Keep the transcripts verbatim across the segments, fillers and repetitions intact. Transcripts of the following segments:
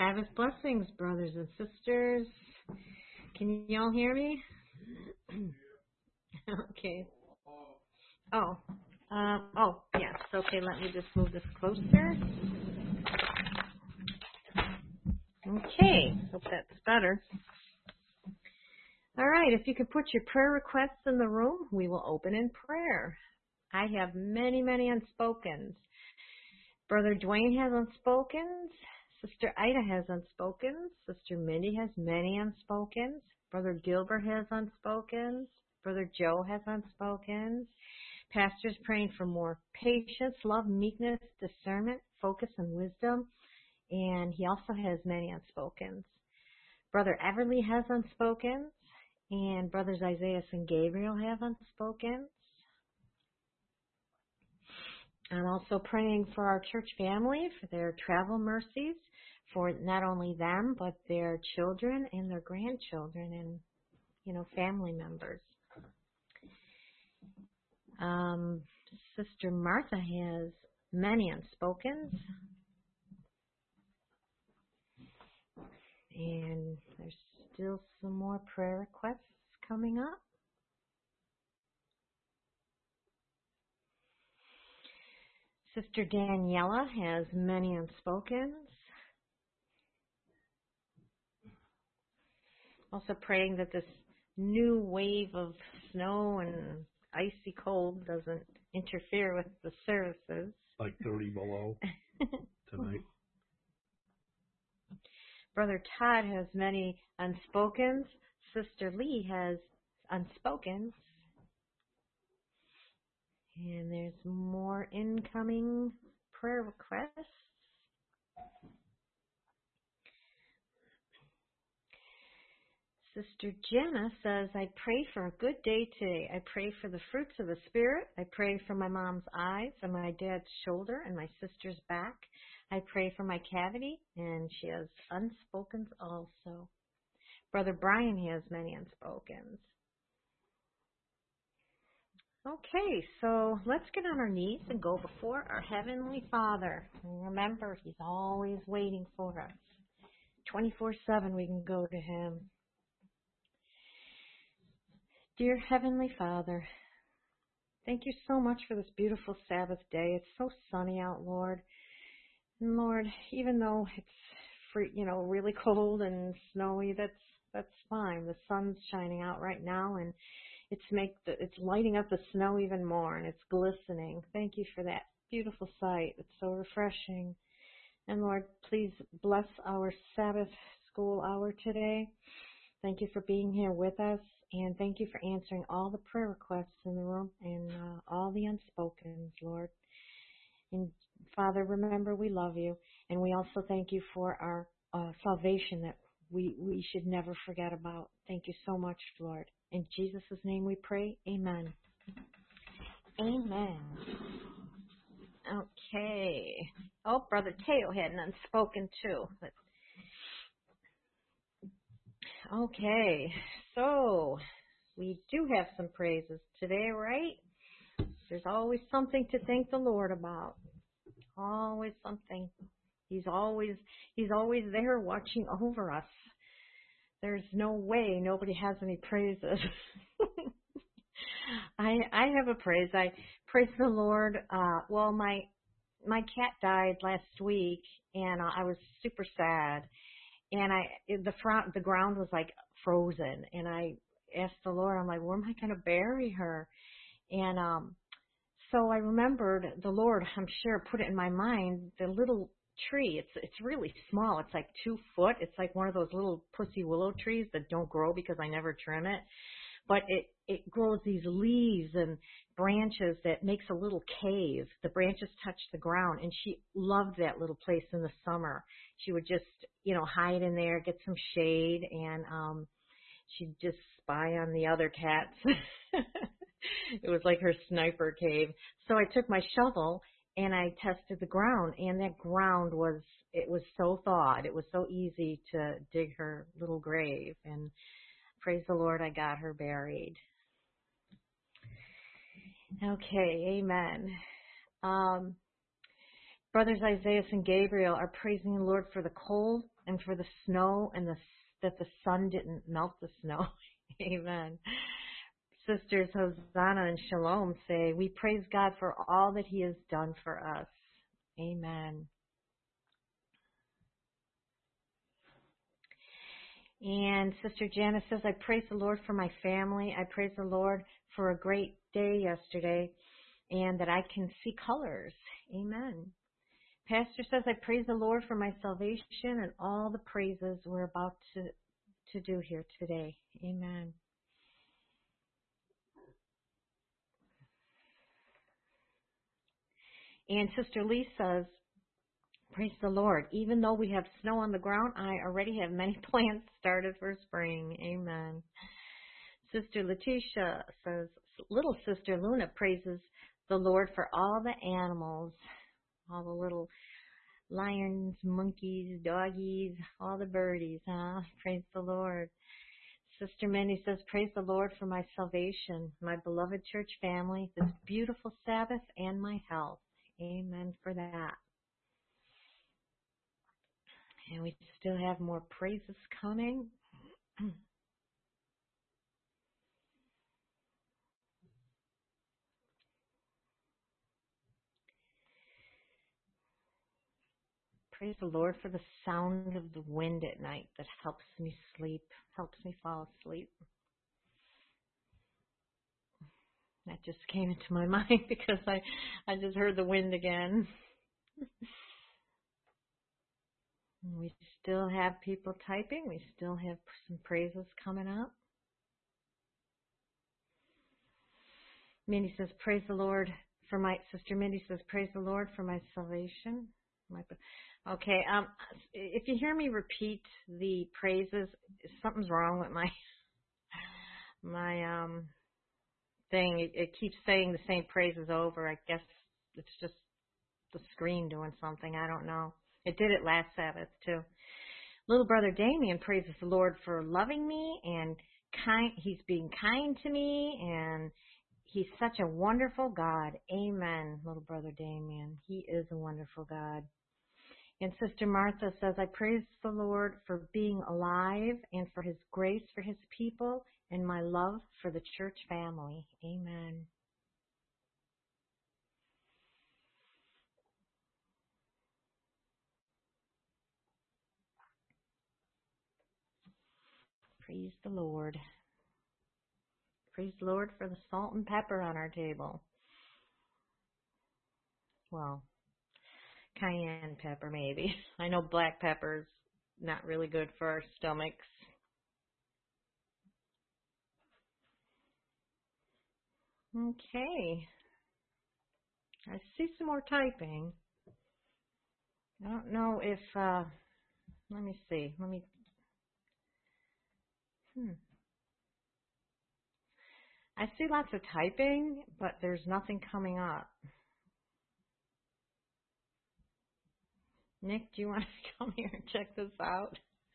Sabbath blessings, brothers and sisters. Can you all hear me? Okay. Oh, uh, oh, yes. Okay, let me just move this closer. Okay, hope that's better. All right, if you could put your prayer requests in the room, we will open in prayer. I have many, many unspokens. Brother Dwayne has unspokens. Sister Ida has unspokens. Sister Mindy has many unspokens. Brother Gilbert has unspokens. Brother Joe has unspokens. Pastor's praying for more patience, love, meekness, discernment, focus, and wisdom. And he also has many unspokens. Brother Everly has unspokens. And Brothers Isaiah and Gabriel have unspokens. I'm also praying for our church family, for their travel mercies, for not only them, but their children and their grandchildren and, you know, family members. Um, Sister Martha has many unspokens. And there's still some more prayer requests coming up. Sister Daniela has many unspokens. Also praying that this new wave of snow and icy cold doesn't interfere with the services. Like thirty below tonight. Brother Todd has many unspokens. Sister Lee has unspokens. And there's more incoming prayer requests. Sister Jenna says, I pray for a good day today. I pray for the fruits of the Spirit. I pray for my mom's eyes and my dad's shoulder and my sister's back. I pray for my cavity, and she has unspokens also. Brother Brian has many unspokens. Okay, so let's get on our knees and go before our Heavenly Father. And remember, He's always waiting for us. twenty-four seven we can go to Him. Dear Heavenly Father, thank you so much for this beautiful Sabbath day. It's so sunny out, Lord. And Lord, even though it's free, you know, really cold and snowy, that's that's fine. The sun's shining out right now, and it's make the, it's lighting up the snow even more, and it's glistening. Thank you for that beautiful sight. It's so refreshing. And Lord, please bless our Sabbath school hour today. Thank you for being here with us, and thank you for answering all the prayer requests in the room and uh, all the unspokens, Lord. And Father, remember we love you, and we also thank you for our uh, salvation that we, we should never forget about. Thank you so much, Lord. In Jesus' name we pray. Amen. Amen. Okay. Oh, Brother Teo had an unspoken too. But okay. So we do have some praises today, right? There's always something to thank the Lord about. Always something. He's always He's always there watching over us. There's no way nobody has any praises. I I have a praise. I praise the Lord. Uh, well, my my cat died last week, and uh, I was super sad. And I the front the ground was like frozen, and I asked the Lord, I'm like, where am I going to bury her? And um, so I remembered the Lord, I'm sure, put it in my mind, the little tree. It's it's really small. It's like two foot. It's like one of those little pussy willow trees that don't grow because I never trim it. But it, it grows these leaves and branches that makes a little cave. The branches touch the ground, and she loved that little place in the summer. She would just, you know, hide in there, get some shade, and um, she'd just spy on the other cats. It was like her sniper cave. So I took my shovel and I tested the ground, and that ground was, it was so thawed. It was so easy to dig her little grave, and praise the Lord, I got her buried. Okay, amen. Um, Brothers Isaiah and Gabriel are praising the Lord for the cold and for the snow and the that the sun didn't melt the snow. Amen. Sisters Hosanna and Shalom say, we praise God for all that He has done for us. Amen. And Sister Janice says, I praise the Lord for my family. I praise the Lord for a great day yesterday and that I can see colors. Amen. Pastor says, I praise the Lord for my salvation and all the praises we're about to, to do here today. Amen. And Sister Lee says, praise the Lord. Even though we have snow on the ground, I already have many plants started for spring. Amen. Sister Letitia says, little Sister Luna praises the Lord for all the animals, all the little lions, monkeys, doggies, all the birdies, huh? Praise the Lord. Sister Minnie says, praise the Lord for my salvation, my beloved church family, this beautiful Sabbath, and my health. Amen for that. And we still have more praises coming. Praise the Lord for the sound of the wind at night that helps me sleep, helps me fall asleep. That just came into my mind because I, I just heard the wind again. We still have people typing. We still have some praises coming up. Mindy says, praise the Lord for my, Sister Mindy says, praise the Lord for my salvation. My, okay, um, if you hear me repeat the praises, something's wrong with my, my, um, thing. It, it keeps saying the same praises over. I guess it's just the screen doing something. I don't know. It did it last Sabbath too. Little brother Damien praises the Lord for loving me and kind. He's being kind to me and He's such a wonderful God. Amen, little brother Damien. He is a wonderful God. And Sister Martha says, I praise the Lord for being alive and for His grace for His people and my love for the church family. Amen. Praise the Lord. Praise the Lord for the salt and pepper on our table. Well, cayenne pepper maybe. I know black pepper's not really good for our stomachs. Okay. I see some more typing. I don't know if, uh, let me see. Let me, hmm. I see lots of typing, but there's nothing coming up. Nick, do you want to come here and check this out?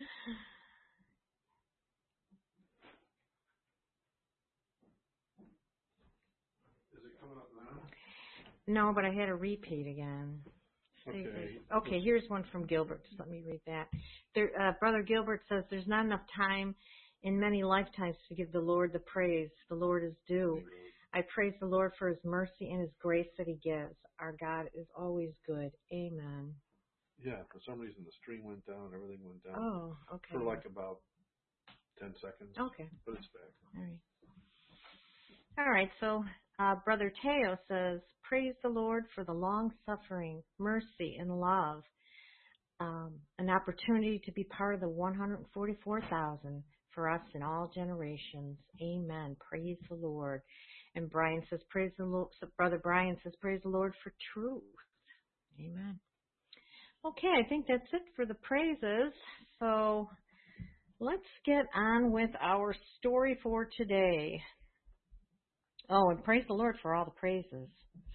Is it coming up now? No, but I had a repeat again. Okay. Okay, here's one from Gilbert. Just let me read that. There, uh, Brother Gilbert says, there's not enough time in many lifetimes to give the Lord the praise the Lord is due. I praise the Lord for His mercy and His grace that He gives. Our God is always good. Amen. Yeah, for some reason the stream went down, everything went down. Oh, okay. For like about ten seconds. Okay. But it's back. All right. All right, so uh, Brother Teo says, praise the Lord for the long suffering, mercy, and love. Um, an opportunity to be part of the one hundred forty-four thousand for us in all generations. Amen. Praise the Lord. And Brian says, praise the Lord. Brother Brian says, praise the Lord for truth. Amen. Okay, I think that's it for the praises. So let's get on with our story for today. Oh, and praise the Lord for all the praises.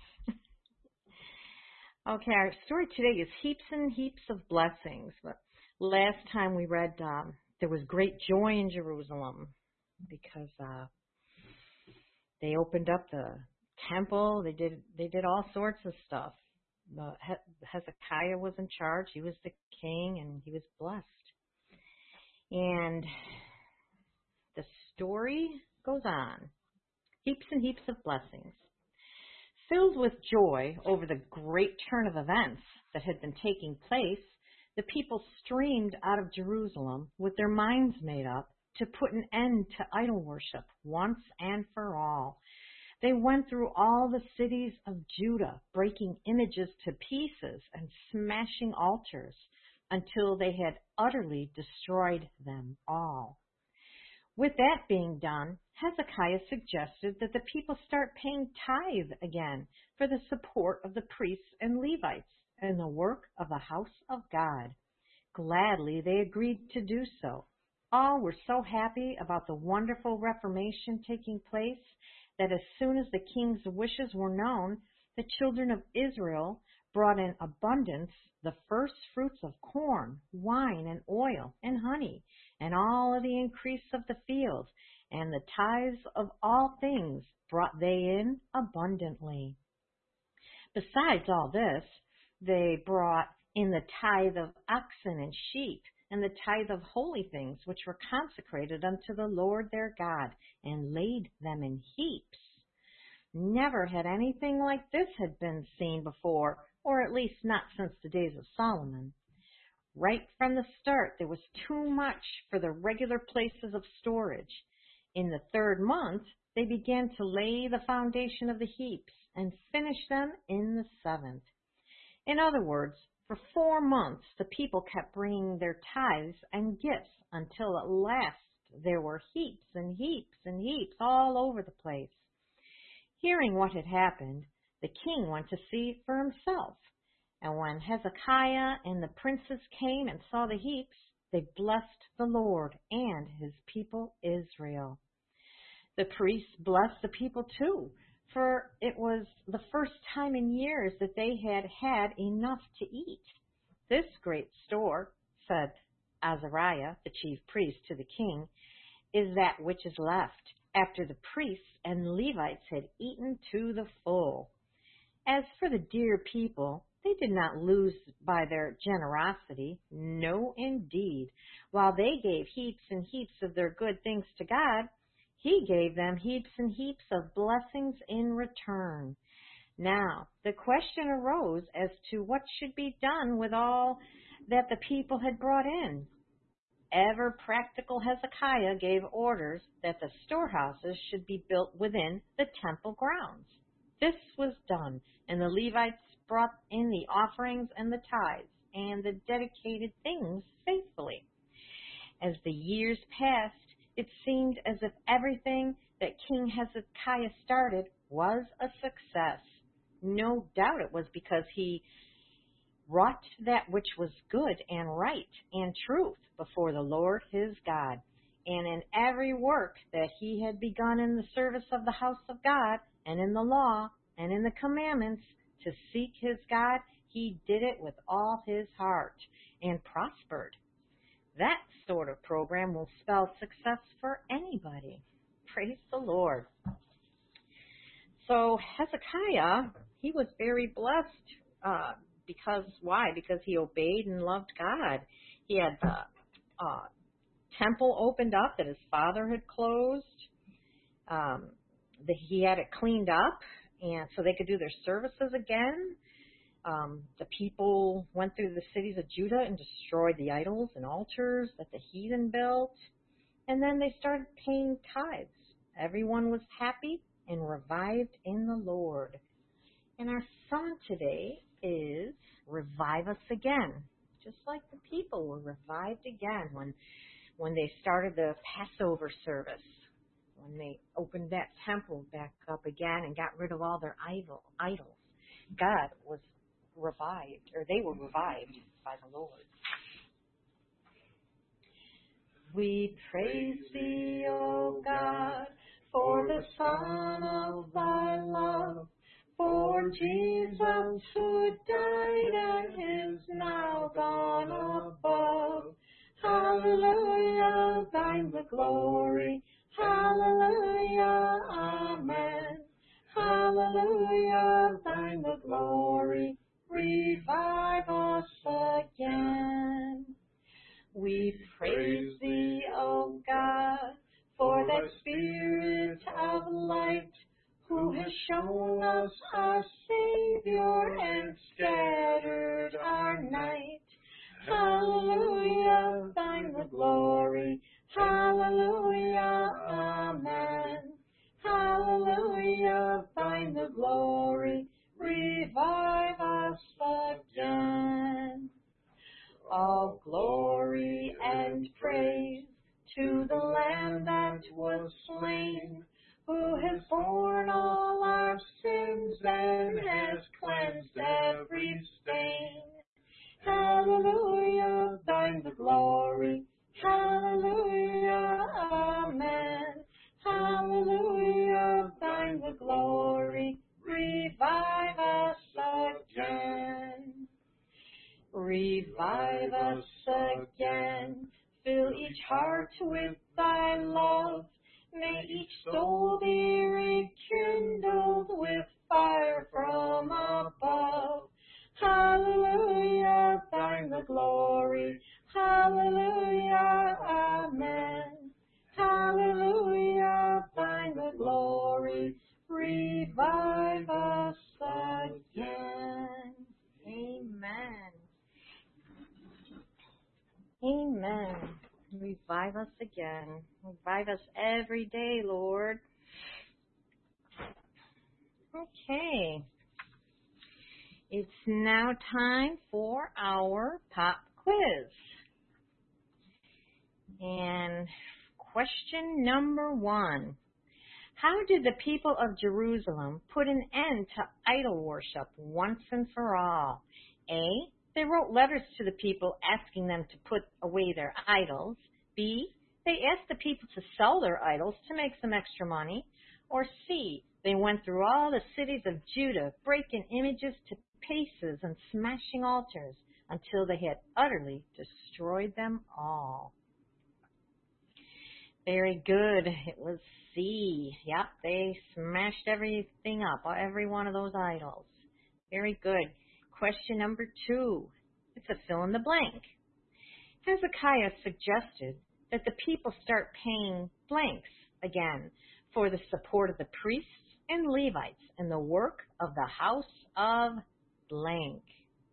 Okay, our story today is heaps and heaps of blessings. But last time we read um, there was great joy in Jerusalem because uh, they opened up the temple. They did they did all sorts of stuff. Uh, Hezekiah was in charge. He was the king, and he was blessed. And the story goes on. Heaps and heaps of blessings. Filled with joy over the great turn of events that had been taking place, the people streamed out of Jerusalem with their minds made up to put an end to idol worship once and for all. They went through all the cities of Judah, breaking images to pieces and smashing altars until they had utterly destroyed them all. With that being done, Hezekiah suggested that the people start paying tithe again for the support of the priests and Levites and the work of the house of God. Gladly they agreed to do so. All were so happy about the wonderful reformation taking place that as soon as the king's wishes were known, the children of Israel brought in abundance the first fruits of corn, wine, and oil, and honey, and all of the increase of the field, and the tithes of all things brought they in abundantly. Besides all this, they brought in the tithe of oxen and sheep, and the tithe of holy things which were consecrated unto the Lord their God, and laid them in heaps. Never had anything like this had been seen before, or at least not since the days of Solomon. Right from the start, there was too much for the regular places of storage. In the third month, they began to lay the foundation of the heaps and finish them in the seventh. In other words, for four months, the people kept bringing their tithes and gifts until at last there were heaps and heaps and heaps all over the place. Hearing what had happened, the king went to see for himself. And when Hezekiah and the princes came and saw the heaps, they blessed the Lord and his people Israel. The priests blessed the people too, for it was the first time in years that they had had enough to eat. This great store, said Azariah, the chief priest, to the king, is that which is left, after the priests and Levites had eaten to the full. As for the dear people, they did not lose by their generosity. No, indeed. While they gave heaps and heaps of their good things to God, he gave them heaps and heaps of blessings in return. Now, the question arose as to what should be done with all that the people had brought in. Ever practical Hezekiah gave orders that the storehouses should be built within the temple grounds. This was done, and the Levites brought in the offerings and the tithes and the dedicated things faithfully. As the years passed, it seemed as if everything that King Hezekiah started was a success. No doubt it was because he wrought that which was good and right and truth before the Lord his God. And in every work that he had begun in the service of the house of God, and in the law, and in the commandments, to seek his God, he did it with all his heart, and prospered. That sort of program will spell success for anybody. Praise the Lord. So Hezekiah, he was very blessed, uh, because, why? Because he obeyed and loved God. He had the uh, temple opened up that his father had closed. Um, the, he had it cleaned up, and so they could do their services again. Um, the people went through the cities of Judah and destroyed the idols and altars that the heathen built. And then they started paying tithes. Everyone was happy and revived in the Lord. And our song today is Revive Us Again, just like the people were revived again when, when they started the Passover service, when they opened that temple back up again and got rid of all their idol, idols. God was revived, or they were revived by the Lord. We praise thee, O God, for the Son of thy love, for Jesus who died and is now gone above. Hallelujah, thine the glory. Hallelujah, amen. Hallelujah, thine the glory. Revive us again. We praise thee, O God, for thy Spirit of light, who has shown us our Savior and scattered our night. Hallelujah, thine the glory. Hallelujah, amen. Hallelujah, thine the glory. Revive us again. All glory and praise to the Lamb that was slain, who has borne all our sins and has cleansed every stain. Hallelujah, thine the glory. Hallelujah, amen. Hallelujah, thine the glory. Revive us again. Revive us again. Fill each heart with thy love. May each soul be rekindled with fire from above. Hallelujah, thine the glory. Hallelujah, amen. Hallelujah, thine the glory. Revive us again. Amen. Amen. Revive us again. Revive us every day, Lord. Okay. It's now time for our pop quiz. And question number one. How did the people of Jerusalem put an end to idol worship once and for all? A. They wrote letters to the people asking them to put away their idols. B. They asked the people to sell their idols to make some extra money. Or C. They went through all the cities of Judah, breaking images to pieces and smashing altars until they had utterly destroyed them all. Very good. It was C. Yep, they smashed everything up, every one of those idols. Very good. Question number two. It's a fill in the blank. Hezekiah suggested that the people start paying blanks again for the support of the priests and Levites in the work of the house of blank.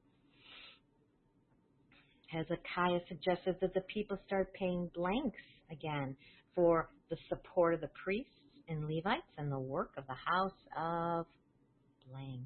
Hezekiah suggested that the people start paying blanks again for the support of the priests and Levites and the work of the house of blank.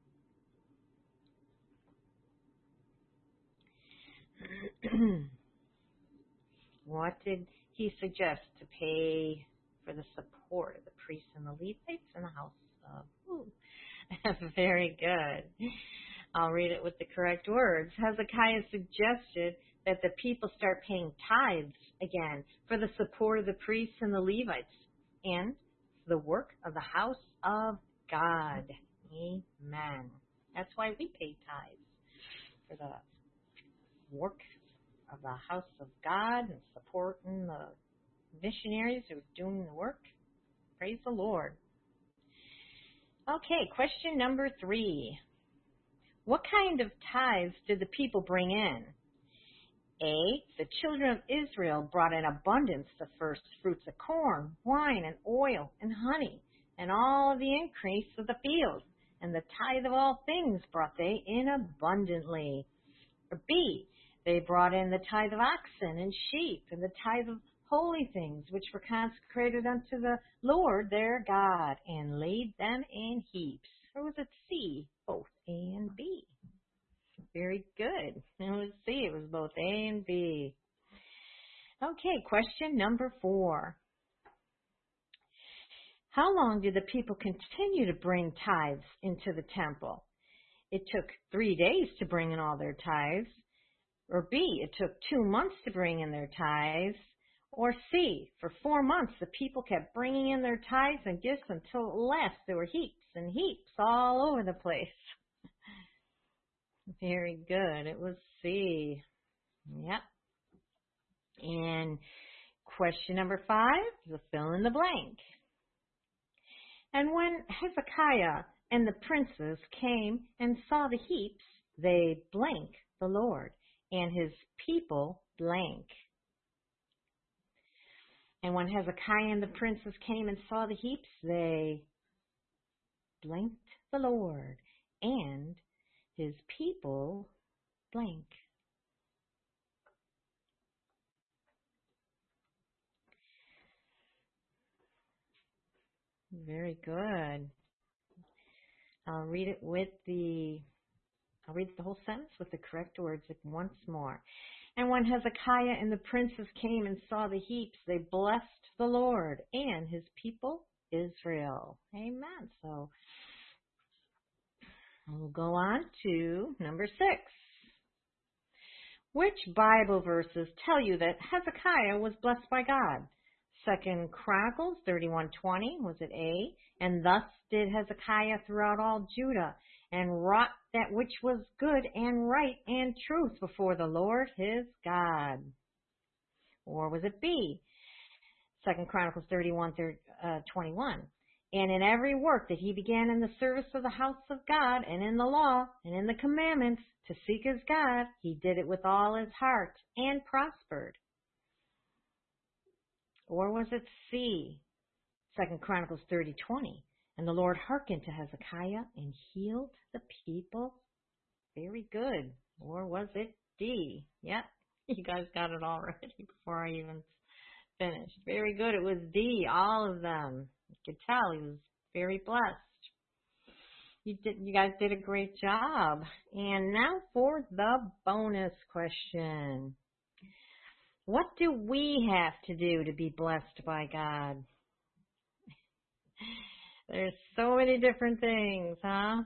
What did he suggest to pay for the support of the priests and the Levites in the house of? Ooh, very good. I'll read it with the correct words. Hezekiah suggested that the people start paying tithes again for the support of the priests and the Levites and the work of the house of God. Amen. That's why we pay tithes, for the work of the house of God and supporting the missionaries who are doing the work. Praise the Lord. Okay, question number three. What kind of tithes did the people bring in? A. The children of Israel brought in abundance the first fruits of corn, wine, and oil, and honey, and all of the increase of the field. And the tithe of all things brought they in abundantly. Or B. They brought in the tithe of oxen and sheep, and the tithe of holy things, which were consecrated unto the Lord their God, and laid them in heaps. Or was it C? Both A and B. Very good. It was C. It was both A and B. Okay, question number four. How long did the people continue to bring tithes into the temple? It took three days to bring in all their tithes. Or B, it took two months to bring in their tithes. Or C, for four months the people kept bringing in their tithes and gifts until at last there were heaps and heaps all over the place. Very good. It was C. Yep. And question number five, the fill in the blank. And when Hezekiah and the princes came and saw the heaps, they blanked the Lord and his people blank. And when Hezekiah and the princes came and saw the heaps, they blanked the Lord and his people blank. Very good. I'll read it with the, I'll read the whole sentence with the correct words once more. And when Hezekiah and the princes came and saw the heaps, they blessed the Lord and his people Israel. Amen. So we'll go on to number six. Which Bible verses tell you that Hezekiah was blessed by God? Second Chronicles thirty-one twenty, was it A? And thus did Hezekiah throughout all Judah, and wrought that which was good and right and truth before the Lord his God. Or was it B? Second Chronicles thirty-one twenty-one. And in every work that he began in the service of the house of God, and in the law, and in the commandments, to seek his God, he did it with all his heart, and prospered. Or was it C? Second Chronicles thirty twenty. And the Lord hearkened to Hezekiah and healed the people. Very good. Or was it D? Yep, you guys got it all ready before I even finished. Very good. It was D, all of them. You could tell he was very blessed. You did. You guys did a great job. And now for the bonus question. What do we have to do to be blessed by God? There's so many different things, huh?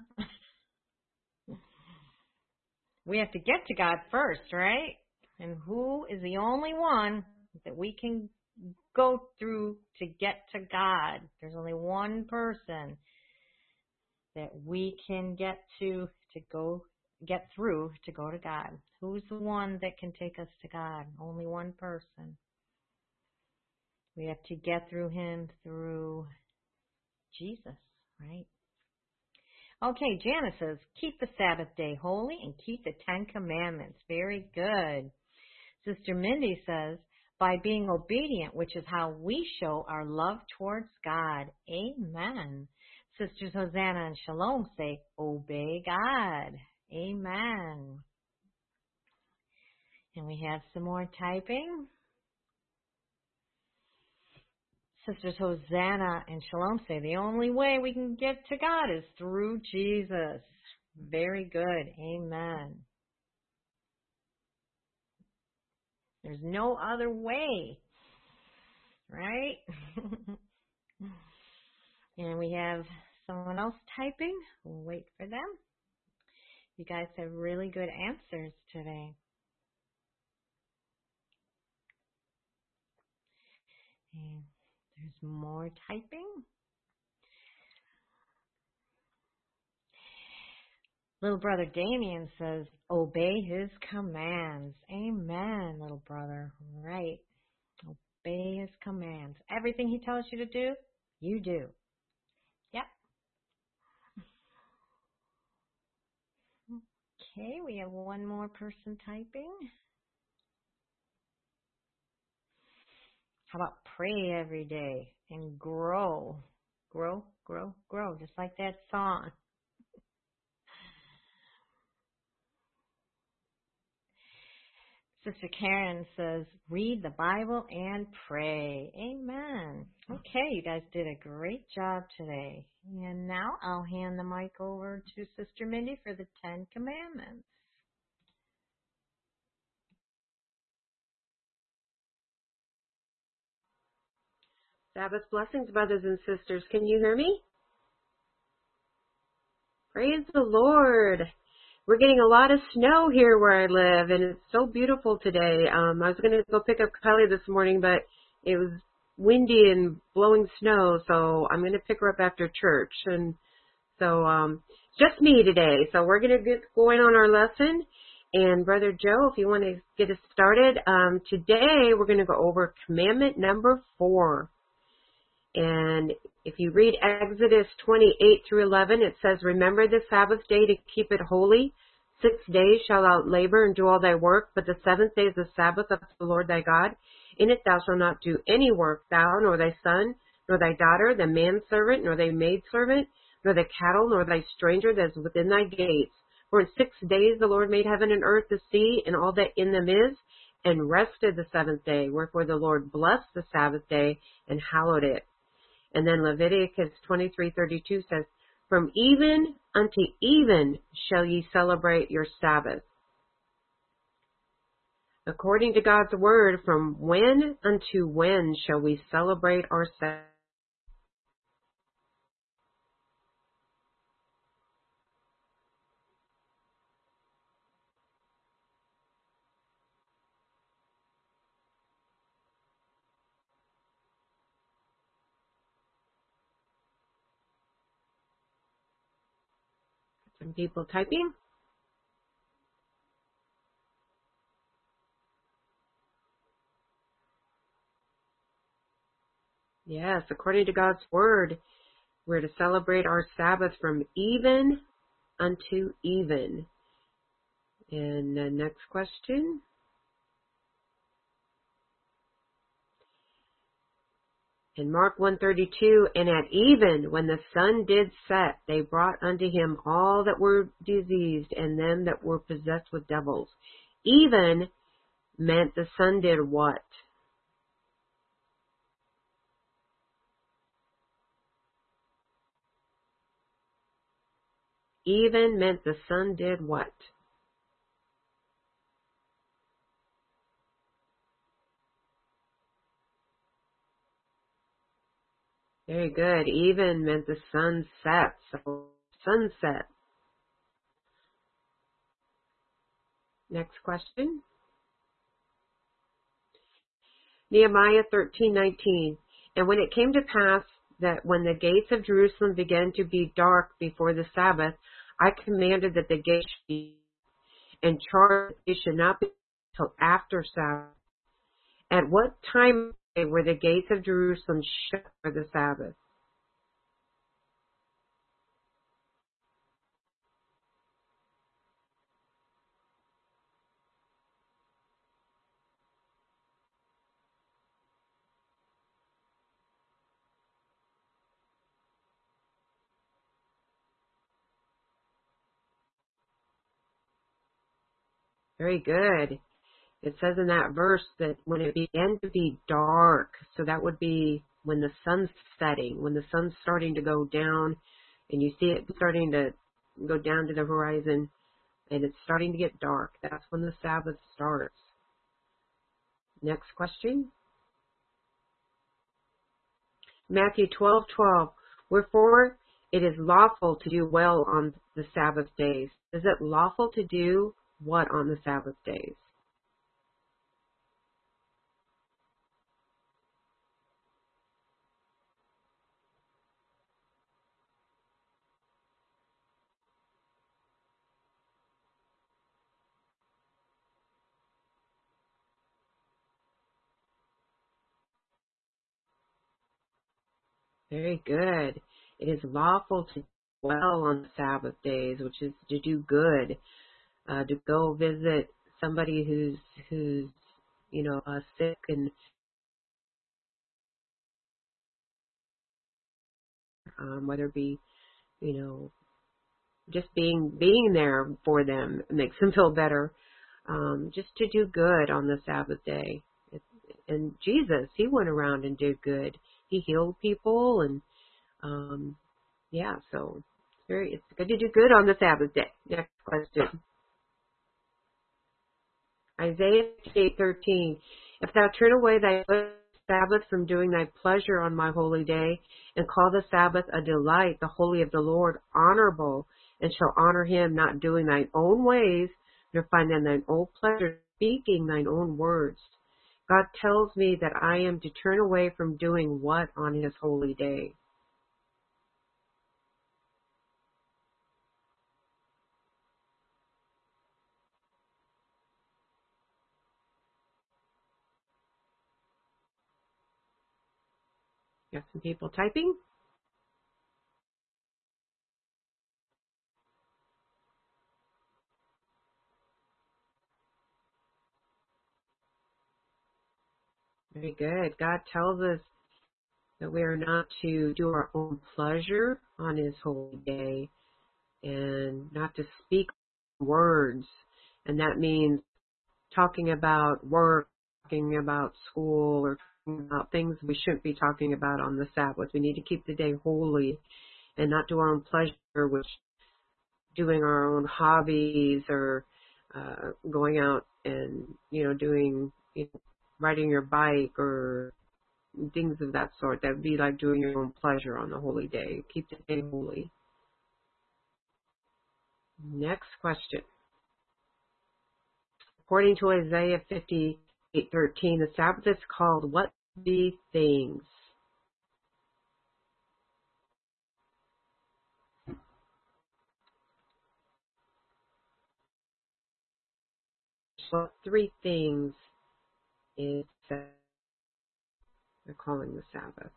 We have to get to God first, right? And who is the only one that we can go through to get to God? There's only one person that we can get to to go get through to go to God. Who's the one that can take us to God? Only one person. We have to get through him through Jesus, right? Okay, Janice says, keep the Sabbath day holy and keep the Ten Commandments. Very good. Sister Mindy says, by being obedient, which is how we show our love towards God. Amen. Sisters Hosanna and Shalom say, obey God. Amen. And we have some more typing. Sisters Hosanna and Shalom say, the only way we can get to God is through Jesus. Very good. Amen. There's no other way. Right? And we have someone else typing. We'll wait for them. You guys have really good answers today. And there's more typing. Little brother Damien says, obey his commands. Amen, little brother. Right. Obey his commands. Everything he tells you to do, you do. Yep. Okay, we have one more person typing. How about pray every day and grow? Grow, grow, grow, just like that song. Sister Karen says, read the Bible and pray. Amen. Okay, you guys did a great job today. And now I'll hand the mic over to Sister Mindy for the Ten Commandments. Sabbath blessings, brothers and sisters. Can you hear me? Praise the Lord. We're getting a lot of snow here where I live, and it's so beautiful today. Um, I was going to go pick up Kylie this morning, but it was windy and blowing snow, so I'm going to pick her up after church. And so um, just me today. So we're going to get going on our lesson. And Brother Joe, if you want to get us started, um, today we're going to go over commandment number four. And if you read Exodus twenty-eight through eleven, it says, remember the Sabbath day to keep it holy. Six days shalt thou labor and do all thy work, but the seventh day is the Sabbath of the Lord thy God. In it thou shalt not do any work, thou, nor thy son, nor thy daughter, the manservant, nor thy maidservant, nor thy cattle, nor thy stranger that is within thy gates. For in six days the Lord made heaven and earth, the sea, and all that in them is, and rested the seventh day. Wherefore the Lord blessed the Sabbath day and hallowed it. And then Leviticus twenty-three thirty-two says, From even unto even shall ye celebrate your Sabbath. According to God's word, from when unto when shall we celebrate our Sabbath? Some people typing. Yes, according to God's word, we're to celebrate our Sabbath from even unto even. And the next question. In Mark one thirty-two, and at even, when the sun did set, they brought unto him all that were diseased and them that were possessed with devils. Even meant the sun did what? Even meant the sun did what? Very good. Even meant the sun set. So sunset. Next question. Nehemiah thirteen nineteen. And when it came to pass that when the gates of Jerusalem began to be dark before the Sabbath, I commanded that the gates should be, and charged that they should not be till after Sabbath. At what time were the gates of Jerusalem shut for the Sabbath? Very good. It says in that verse that when it began to be dark, so that would be when the sun's setting, when the sun's starting to go down, and you see it starting to go down to the horizon, and it's starting to get dark. That's when the Sabbath starts. Next question. Matthew twelve twelve. Wherefore it is lawful to do well on the Sabbath days. Is it lawful to do what on the Sabbath days? Very good. It is lawful to do well on the Sabbath days, which is to do good, uh, to go visit somebody who's who's you know uh, sick, and um, whether it be you know just being being there for them makes them feel better. Um, just to do good on the Sabbath day. It, and Jesus, he went around and did good. He healed people, and um, yeah, so it's very it's good to do good on the Sabbath day. Next question. Isaiah eight thirteen. If thou turn away thy Sabbath from doing thy pleasure on my holy day, and call the Sabbath a delight, the holy of the Lord honorable, and shall honor him, not doing thine own ways, nor find in thine own pleasure, speaking thine own words. God tells me that I am to turn away from doing what on his holy day? Got some people typing? Very good. God tells us that we are not to do our own pleasure on His holy day and not to speak words. And that means talking about work, talking about school, or talking about things we shouldn't be talking about on the Sabbath. We need to keep the day holy and not do our own pleasure, which doing our own hobbies or uh, going out and, you know, doing, you know, riding your bike or things of that sort. That would be like doing your own pleasure on the holy day. Keep the day holy. Next question. According to Isaiah fifty-eight thirteen, the Sabbath is called what these things? What three things is they're calling the Sabbath?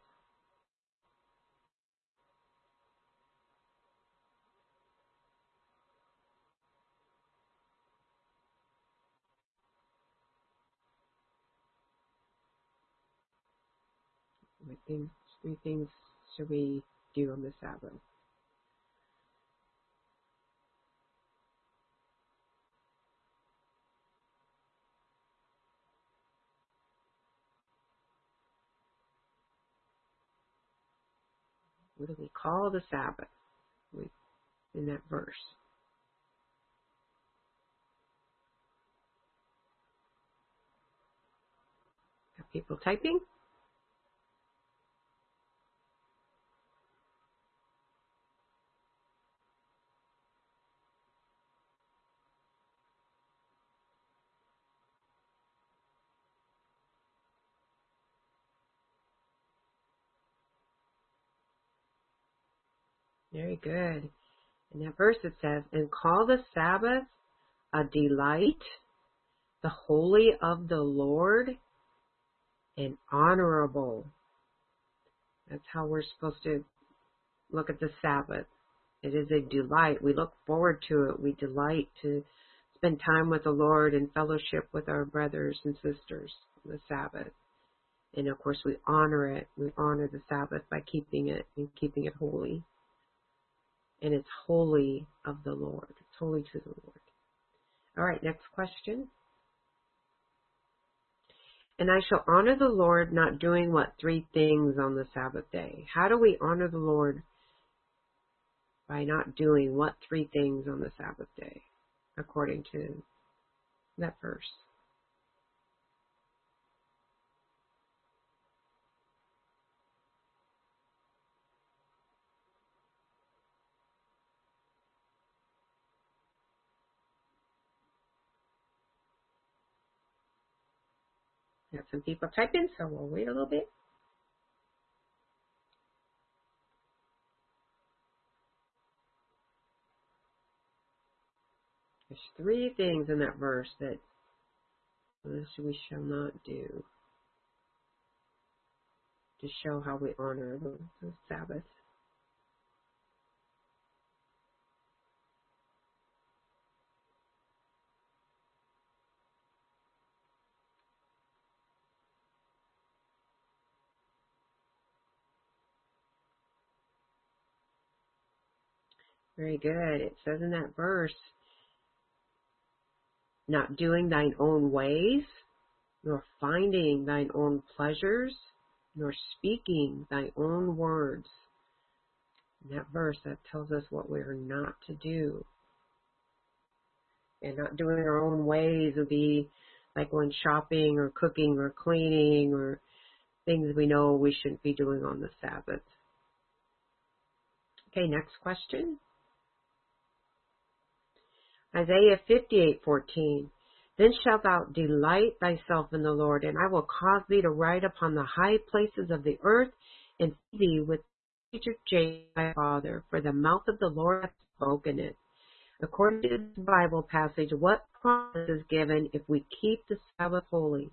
What things, three things should we do on the Sabbath? What do we call the Sabbath in that verse? Got people typing? Very good. In that verse it says, and call the Sabbath a delight, the holy of the Lord, and honorable. That's how we're supposed to look at the Sabbath. It is a delight. We look forward to it. We delight to spend time with the Lord and fellowship with our brothers and sisters on the Sabbath. And of course we honor it. We honor the Sabbath by keeping it and keeping it holy. And it's holy of the Lord. It's holy to the Lord. All right, next question. And I shall honor the Lord not doing what three things on the Sabbath day. How do we honor the Lord? By not doing what three things on the Sabbath day, according to that verse. Got some people typing, so we'll wait a little bit. There's three things in that verse that this we shall not do to show how we honor the, the Sabbath. Very good. It says in that verse, not doing thine own ways, nor finding thine own pleasures, nor speaking thy own words. In that verse, that tells us what we are not to do. And not doing our own ways would be like going shopping or cooking or cleaning or things we know we shouldn't be doing on the Sabbath. Okay, next question. Isaiah fifty-eight fourteen. Then shalt thou delight thyself in the Lord, and I will cause thee to ride upon the high places of the earth, and feed thee with the speech of Jacob thy father, for the mouth of the Lord hath spoken it. According to this Bible passage, what promise is given if we keep the Sabbath holy?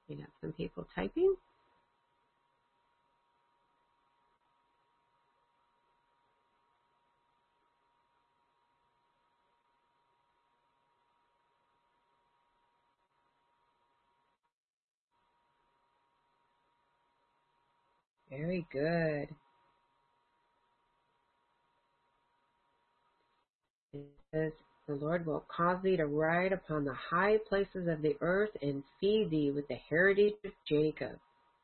We got some people typing. Very good. It says, the Lord will cause thee to ride upon the high places of the earth and feed thee with the heritage of Jacob.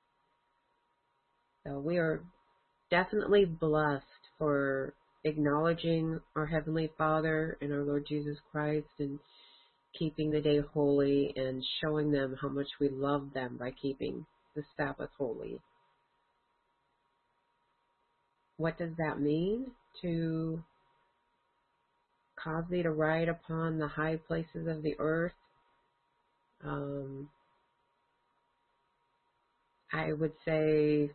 So we are definitely blessed for acknowledging our Heavenly Father and our Lord Jesus Christ and keeping the day holy and showing them how much we love them by keeping the Sabbath holy. What does that mean? To cause thee to ride upon the high places of the earth. Um, I would say,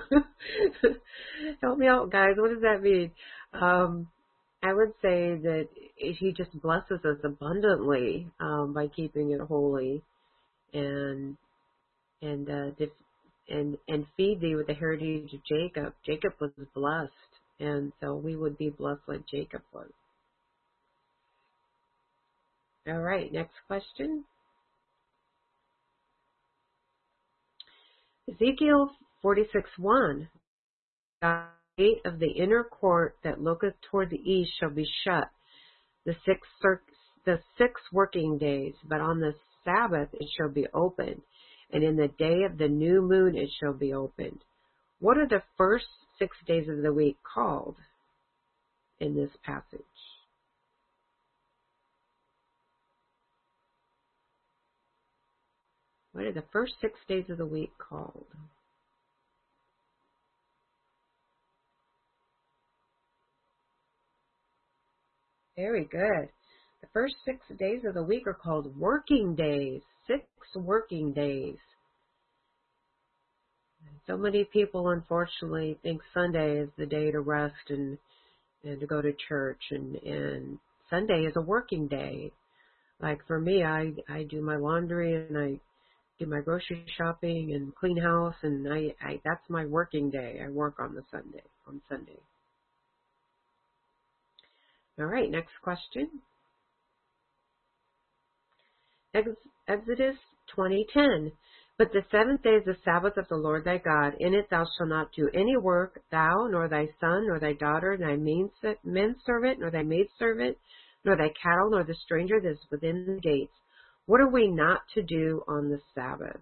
help me out, guys. What does that mean? Um, I would say that He just blesses us abundantly um, by keeping it holy, and and uh, def- and and feed thee with the heritage of Jacob. Jacob was blessed, and so we would be blessed like Jacob was. All right, next question. Ezekiel forty-six one. The gate of the inner court that looketh toward the east shall be shut the six the six working days, but on the Sabbath it shall be opened, and in the day of the new moon it shall be opened. What are the first six days of the week called in this passage? What are the first six days of the week called? Very good. The first six days of the week are called working days. Six working days. So many people, unfortunately, think Sunday is the day to rest and, and to go to church. And, and Sunday is a working day. Like for me, I, I do my laundry and I do my grocery shopping and clean house, and I, I that's my working day. I work on the Sunday, on Sunday. All right, next question. Ex- Exodus twenty ten. But the seventh day is the Sabbath of the Lord thy God. In it thou shalt not do any work, thou, nor thy son, nor thy daughter, nor thy manservant, nor thy maidservant, nor thy cattle, nor the stranger that is within the gates. What are we not to do on the Sabbath?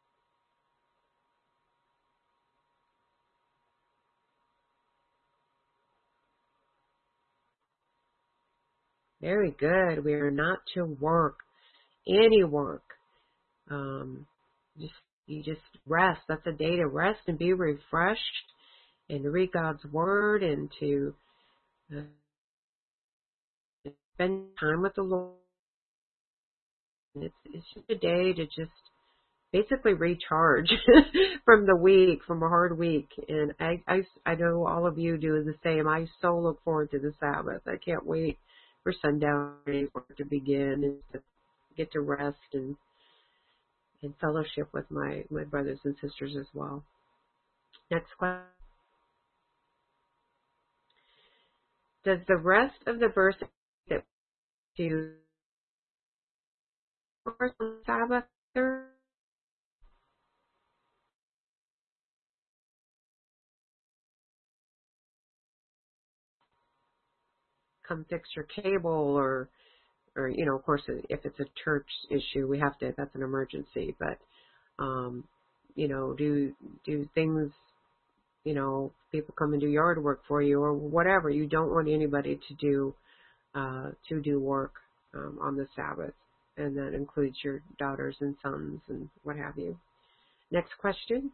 Very good. We are not to work any work. Um, just you just rest. That's a day to rest and be refreshed, and to read God's word, and to uh, spend time with the Lord. It's it's just a day to just basically recharge from the week, from a hard week. And I, I I know all of you do the same. I so look forward to the Sabbath. I can't wait for sundown to begin and to get to rest and and fellowship with my, my brothers and sisters as well. Next question. Does the rest of the verse that do on Sabbath come fix your cable, or or you know, of course, if it's a church issue, we have to. That's an emergency. But um, you know, do do things. You know, people come and do yard work for you, or whatever. You don't want anybody to do uh, to do work um, on the Sabbath, and that includes your daughters and sons and what have you. Next question.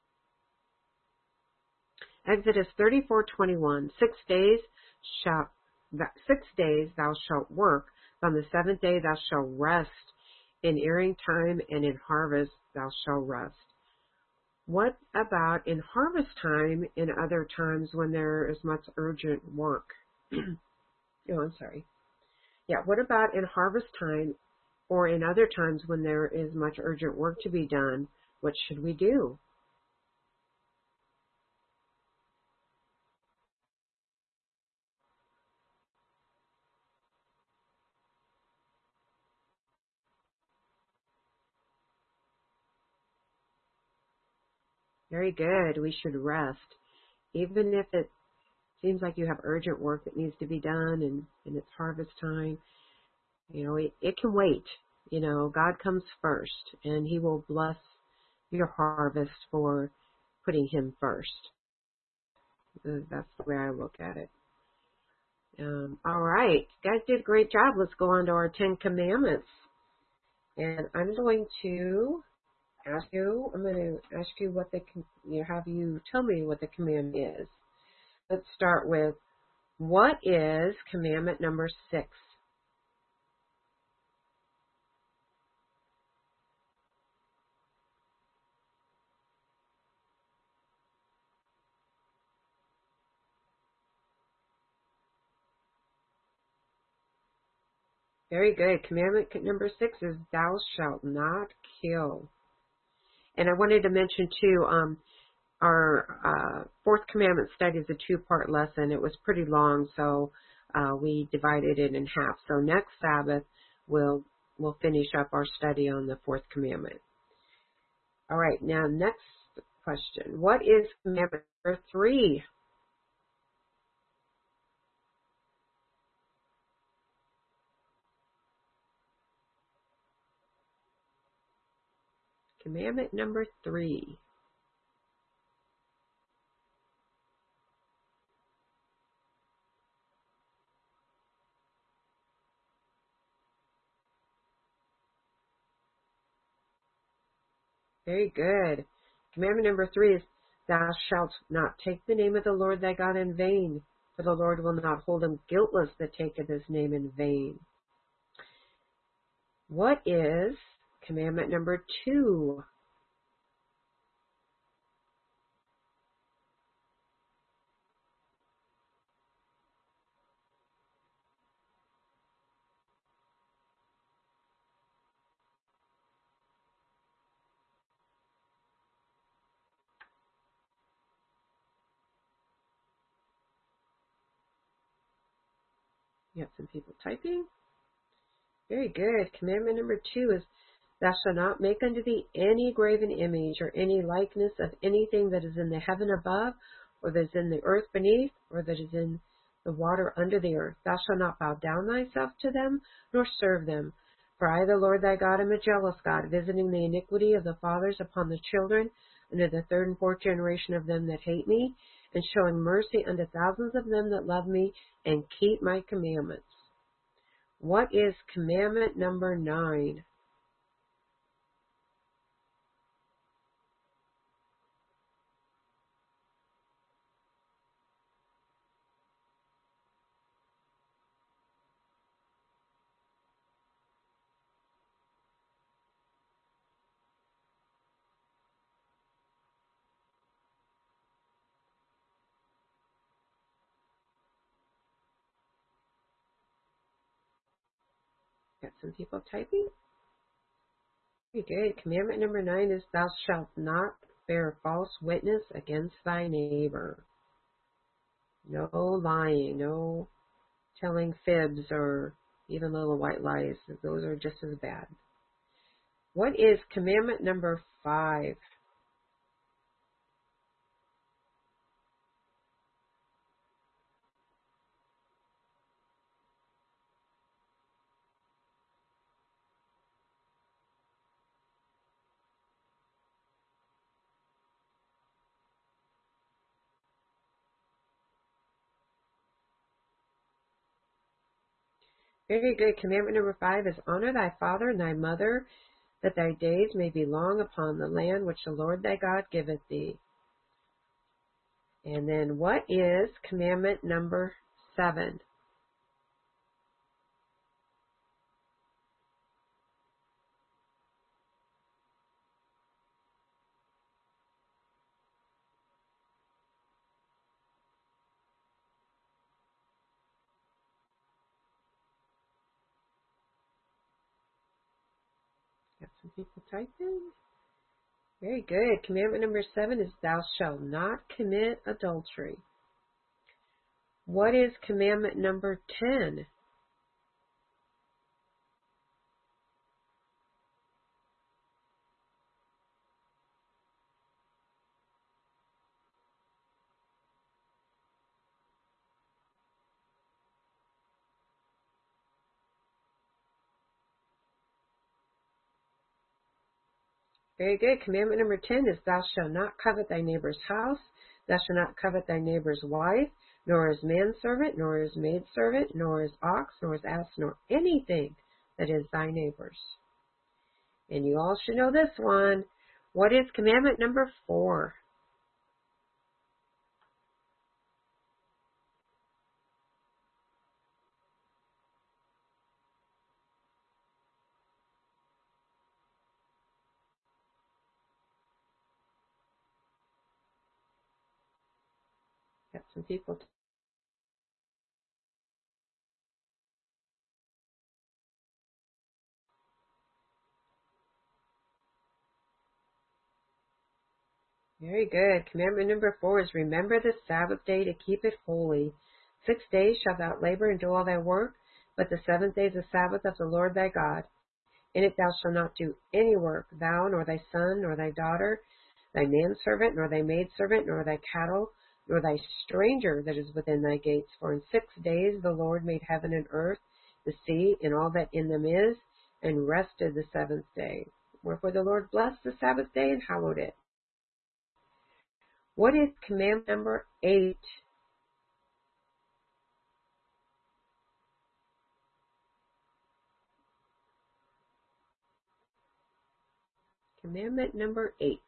Exodus thirty-four twenty-one. Six days shall six days thou shalt work, but on the seventh day thou shalt rest. In earing time and in harvest thou shalt rest. What about in harvest time and other times when there is much urgent work? Oh, I'm sorry. Yeah, what about in harvest time Or in other times when there is much urgent work to be done, what should we do? Very good. We should rest. Even if it seems like you have urgent work that needs to be done and, and it's harvest time, you know, it, it can wait. You know, God comes first, and He will bless your harvest for putting Him first. That's the way I look at it. Um, all right. You guys did a great job. Let's go on to our Ten Commandments. And I'm going to ask you, I'm going to ask you what the, you know, have you tell me what the commandment is. Let's start with, what is commandment number six? Very good. Commandment number six is, thou shalt not kill. And I wanted to mention too, um, our uh, fourth commandment study is a two-part lesson. It was pretty long, so uh, we divided it in half. So next Sabbath, we'll we'll finish up our study on the fourth commandment. All right. Now, next question: what is commandment number three? Commandment number three. Very good. Commandment number three is, thou shalt not take the name of the Lord thy God in vain, for the Lord will not hold him guiltless that taketh his name in vain. What is commandment number two? You have some people typing. Very good. Commandment number two is, thou shalt not make unto thee any graven image or any likeness of anything that is in the heaven above, or that is in the earth beneath, or that is in the water under the earth. Thou shalt not bow down thyself to them, nor serve them. For I, the Lord thy God, am a jealous God, visiting the iniquity of the fathers upon the children, unto the third and fourth generation of them that hate me, and showing mercy unto thousands of them that love me, and keep my commandments. What is commandment number nine? Got some people typing. Very good. Commandment number nine is, thou shalt not bear false witness against thy neighbor. No lying, no telling fibs or even little white lies. Those are just as bad. What is commandment number five? Very good. Commandment number five is, honor thy father and thy mother, that thy days may be long upon the land which the Lord thy God giveth thee. And then what is commandment number seven? people type in. Very good. Commandment number seven is thou shalt not commit adultery. What is commandment number ten? Very good. Commandment number ten is thou shalt not covet thy neighbor's house, thou shalt not covet thy neighbor's wife, nor his manservant, nor his maidservant, nor his ox, nor his ass, nor anything that is thy neighbor's. And you all should know this one. What is commandment number four? Got some people. Very good. Commandment number four is remember the Sabbath day to keep it holy. Six days shalt thou labor and do all thy work, but the seventh day is the Sabbath of the Lord thy God. In it thou shalt not do any work, thou, nor thy son, nor thy daughter, thy manservant, nor thy maidservant, nor thy cattle, nor thy stranger that is within thy gates. For in six days the Lord made heaven and earth, the sea, and all that in them is, and rested the seventh day. Wherefore the Lord blessed the Sabbath day and hallowed it. What is commandment number eight? Commandment number eight.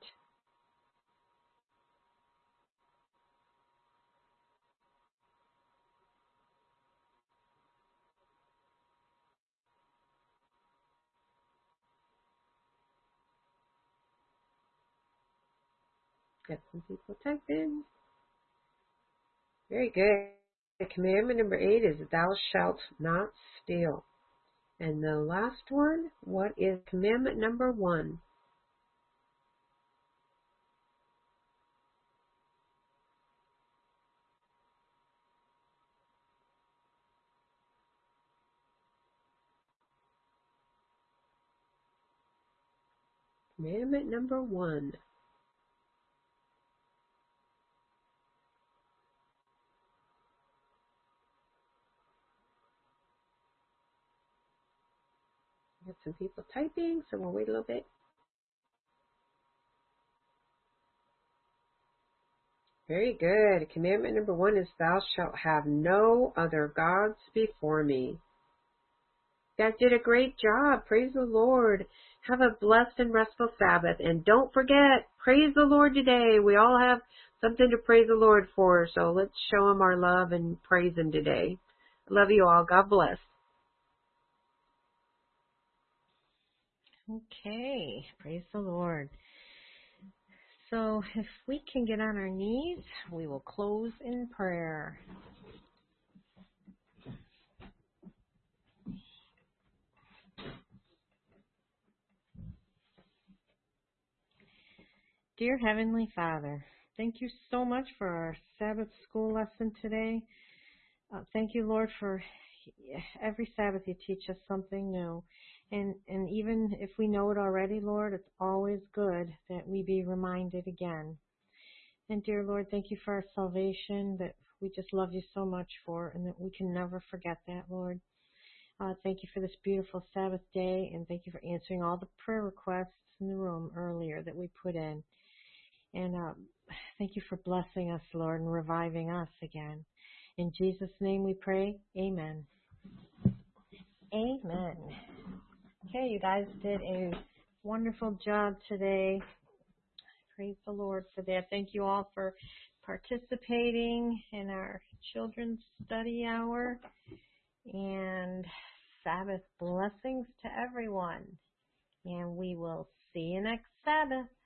Got some people type in. Very good. Commandment number eight is thou shalt not steal. And the last one, what is commandment number one? Commandment number one. Got some people typing, so we'll wait a little bit. Very good. Commandment number one is thou shalt have no other gods before me. You guys did a great job. Praise the Lord. Have a blessed and restful Sabbath. And don't forget, praise the Lord today. We all have something to praise the Lord for, so let's show him our love and praise him today. I love you all. God bless. Okay, praise the Lord. So if we can get on our knees, we will close in prayer. Dear Heavenly Father, thank you so much for our Sabbath school lesson today. Uh, thank you, Lord, for every Sabbath you teach us something new. And, and even if we know it already, Lord, it's always good that we be reminded again. And dear Lord, thank you for our salvation that we just love you so much for, and that we can never forget that, Lord. Uh, thank you for this beautiful Sabbath day, and thank you for answering all the prayer requests in the room earlier that we put in. And uh, thank you for blessing us, Lord, and reviving us again. In Jesus' name we pray, amen. Amen. Okay, you guys did a wonderful job today. Praise the Lord for that. Thank you all for participating in our children's study hour. And Sabbath blessings to everyone. And we will see you next Sabbath.